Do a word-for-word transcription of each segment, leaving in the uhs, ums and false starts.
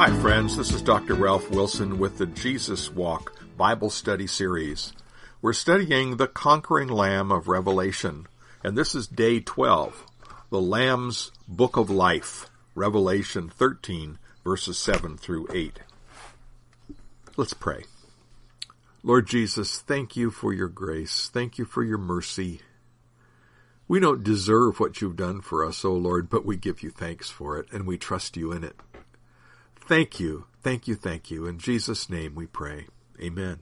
Hi friends, this is Doctor Ralph Wilson with the Jesus Walk Bible Study Series. We're studying the Conquering Lamb of Revelation, and this is day twelve, the Lamb's Book of Life, Revelation thirteen, verses seven through eight. Let's pray. Lord Jesus, thank you for your grace. Thank you for your mercy. We don't deserve what you've done for us, O Lord, but we give you thanks for it, and we trust you in it. Thank you, thank you, thank you. In Jesus' name we pray. Amen.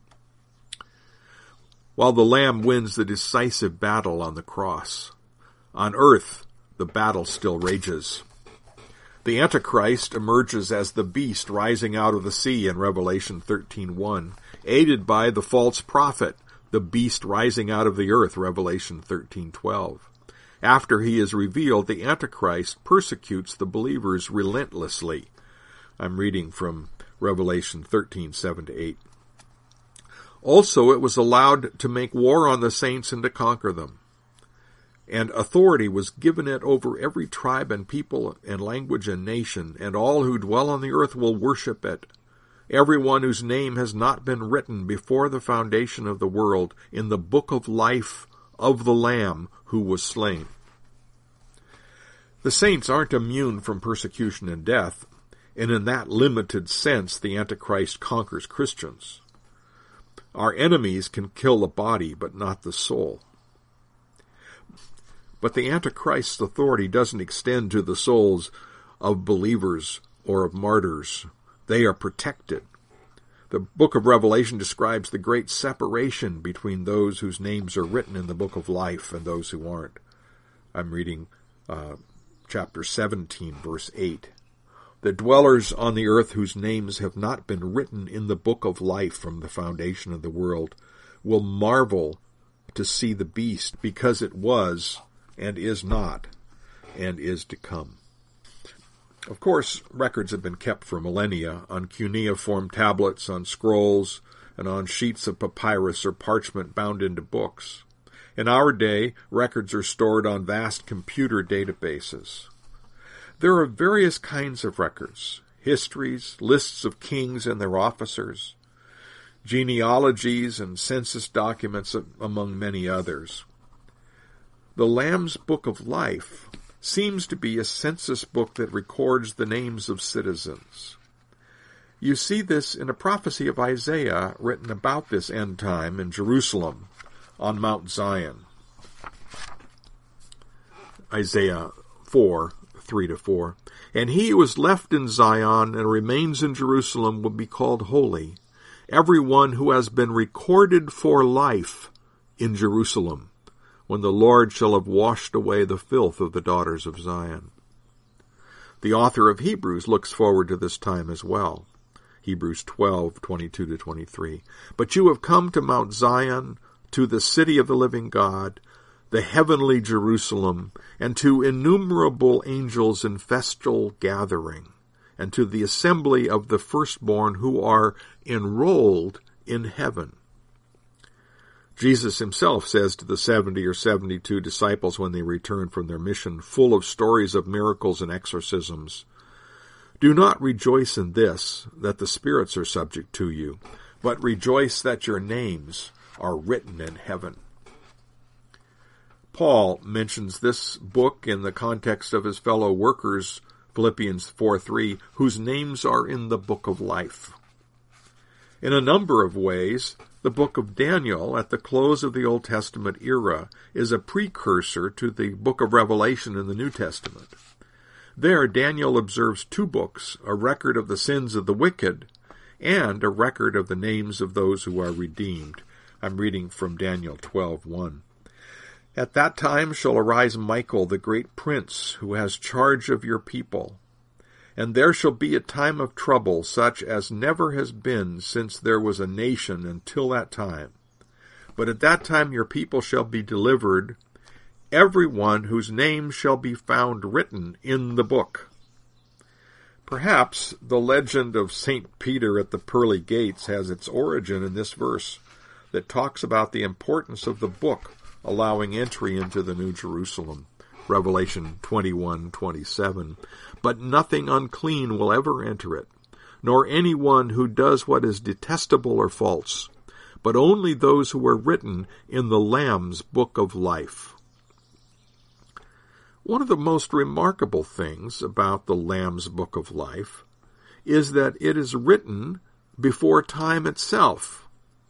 While the Lamb wins the decisive battle on the cross, on earth the battle still rages. The Antichrist emerges as the beast rising out of the sea in Revelation thirteen one, aided by the false prophet, the beast rising out of the earth, Revelation thirteen twelve. After he is revealed, the Antichrist persecutes the believers relentlessly. I'm reading from Revelation thirteen seven to eight. Also, it was allowed to make war on the saints and to conquer them. And authority was given it over every tribe and people and language and nation, and all who dwell on the earth will worship it. Everyone whose name has not been written before the foundation of the world in the book of life of the Lamb who was slain. The saints aren't immune from persecution and death, and in that limited sense the Antichrist conquers Christians. Our enemies can kill the body, but not the soul. But the Antichrist's authority doesn't extend to the souls of believers or of martyrs. They are protected. The book of Revelation describes the great separation between those whose names are written in the book of life and those who aren't. I'm reading uh, chapter seventeen, verse eight. The dwellers on the earth whose names have not been written in the book of life from the foundation of the world will marvel to see the beast, because it was and is not and is to come. Of course, records have been kept for millennia on cuneiform tablets, on scrolls, and on sheets of papyrus or parchment bound into books. In our day, records are stored on vast computer databases. There are various kinds of records: histories, lists of kings and their officers, genealogies, and census documents, among many others. The Lamb's Book of Life seems to be a census book that records the names of citizens. You see this in a prophecy of Isaiah written about this end time in Jerusalem on Mount Zion. Isaiah four, three to four. And he who is left in Zion and remains in Jerusalem will be called holy, every one who has been recorded for life in Jerusalem, when the Lord shall have washed away the filth of the daughters of Zion. The author of Hebrews looks forward to this time as well. Hebrews twelve, twenty-two to twenty-three. But you have come to Mount Zion, to the city of the living God, the heavenly Jerusalem, and to innumerable angels in festal gathering, and to the assembly of the firstborn who are enrolled in heaven. Jesus himself says to the seventy or seventy-two disciples when they return from their mission, full of stories of miracles and exorcisms, "Do not rejoice in this, that the spirits are subject to you, but rejoice that your names are written in heaven." Paul mentions this book in the context of his fellow workers, Philippians four three, whose names are in the book of life. In a number of ways, the book of Daniel at the close of the Old Testament era is a precursor to the book of Revelation in the New Testament. There, Daniel observes two books, a record of the sins of the wicked and a record of the names of those who are redeemed. I'm reading from Daniel twelve one. At that time shall arise Michael, the great prince, who has charge of your people. And there shall be a time of trouble, such as never has been since there was a nation until that time. But at that time your people shall be delivered, every one whose name shall be found written in the book. Perhaps the legend of Saint Peter at the pearly gates has its origin in this verse that talks about the importance of the book allowing entry into the New Jerusalem. Revelation twenty-one twenty-seven. But nothing unclean will ever enter it, nor anyone who does what is detestable or false, but only those who are written in the Lamb's book of life. One of the most remarkable things about the Lamb's book of life is that it is written before time itself.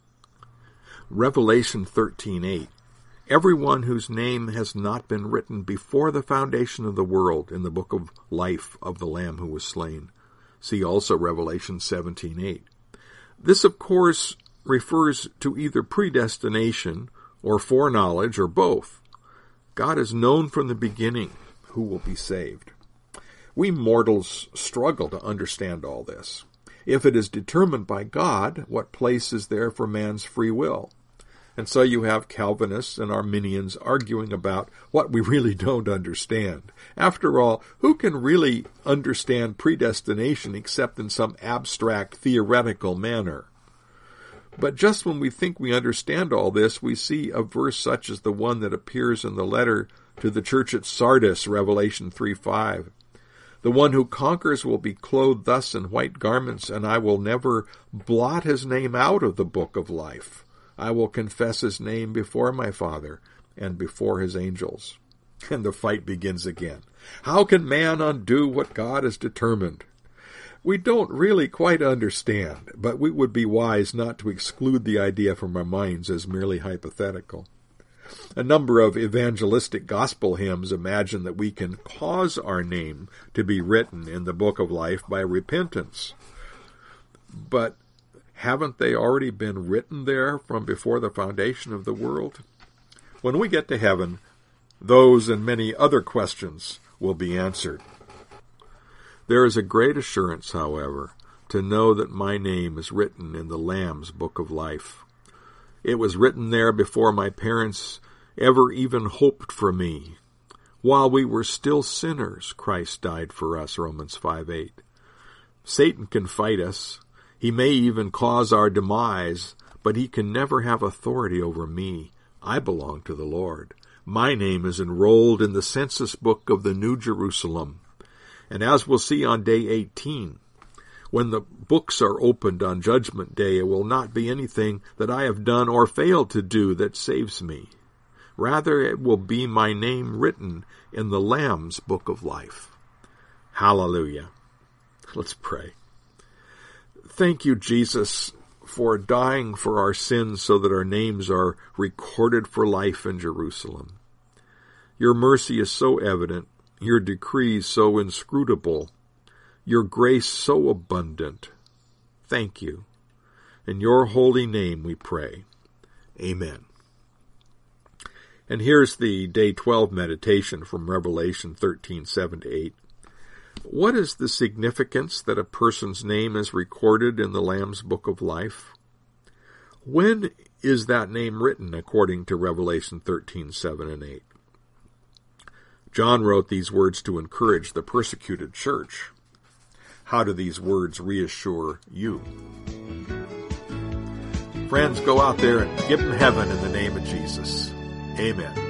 Revelation thirteen eight. Everyone whose name has not been written before the foundation of the world in the book of life of the Lamb who was slain. See also Revelation seventeen eight. This, of course, refers to either predestination or foreknowledge or both. God has known from the beginning who will be saved. We mortals struggle to understand all this. If it is determined by God, what place is there for man's free will? And so you have Calvinists and Arminians arguing about what we really don't understand. After all, who can really understand predestination except in some abstract theoretical manner? But just when we think we understand all this, we see a verse such as the one that appears in the letter to the church at Sardis, Revelation three five. The one who conquers will be clothed thus in white garments, and I will never blot his name out of the book of life. I will confess his name before my Father and before his angels. And the fight begins again. How can man undo what God has determined? We don't really quite understand, but we would be wise not to exclude the idea from our minds as merely hypothetical. A number of evangelistic gospel hymns imagine that we can cause our name to be written in the book of life by repentance. But haven't they already been written there from before the foundation of the world? When we get to heaven, those and many other questions will be answered. There is a great assurance, however, to know that my name is written in the Lamb's book of life. It was written there before my parents ever even hoped for me. While we were still sinners, Christ died for us, Romans five eight. Satan can fight us. He may even cause our demise, but he can never have authority over me. I belong to the Lord. My name is enrolled in the census book of the New Jerusalem. And as we'll see on day eighteen, when the books are opened on Judgment Day, it will not be anything that I have done or failed to do that saves me. Rather, it will be my name written in the Lamb's book of life. Hallelujah. Let's pray. Thank you, Jesus, for dying for our sins so that our names are recorded for life in Jerusalem. Your mercy is so evident, your decrees so inscrutable, your grace so abundant. Thank you. In your holy name we pray. Amen. And here's the day twelve meditation from Revelation thirteen seven to eight. What is the significance that a person's name is recorded in the Lamb's book of life? When is that name written according to Revelation thirteen seven and eight? John wrote these words to encourage the persecuted church. How do these words reassure you? Friends, go out there and give them heaven in the name of Jesus. Amen.